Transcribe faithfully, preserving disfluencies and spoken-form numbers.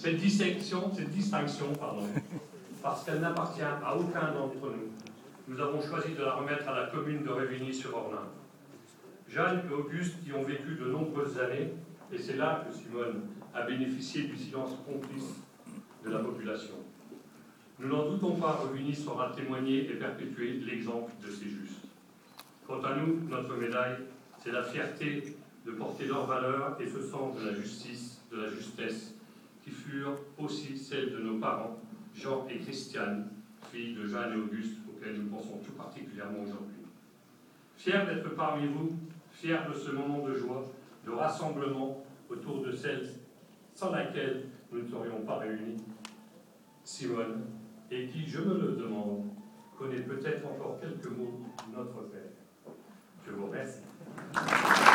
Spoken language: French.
Cette distinction, cette distinction pardon, parce qu'elle n'appartient à aucun d'entre nous, nous avons choisi de la remettre à la commune de Révigny-sur-Ornain. Jeanne et Auguste y ont vécu de nombreuses années, et c'est là que Simone a bénéficié du silence complice de la population. Nous n'en doutons pas, Révigny saura témoigner et perpétuer l'exemple de ces justes. Quant à nous, notre médaille, c'est la fierté de porter leurs valeurs et ce sens de la justice, de la justesse, qui furent aussi celles de nos parents, Jean et Christiane, filles de Jeanne et Auguste, auxquelles nous pensons tout particulièrement aujourd'hui. Fiers d'être parmi vous, fiers de ce moment de joie, de rassemblement autour de celle sans laquelle nous ne serions pas réunis, Simone, et qui, je me le demande, connaît peut-être encore quelques mots de notre Père. Je vous remercie.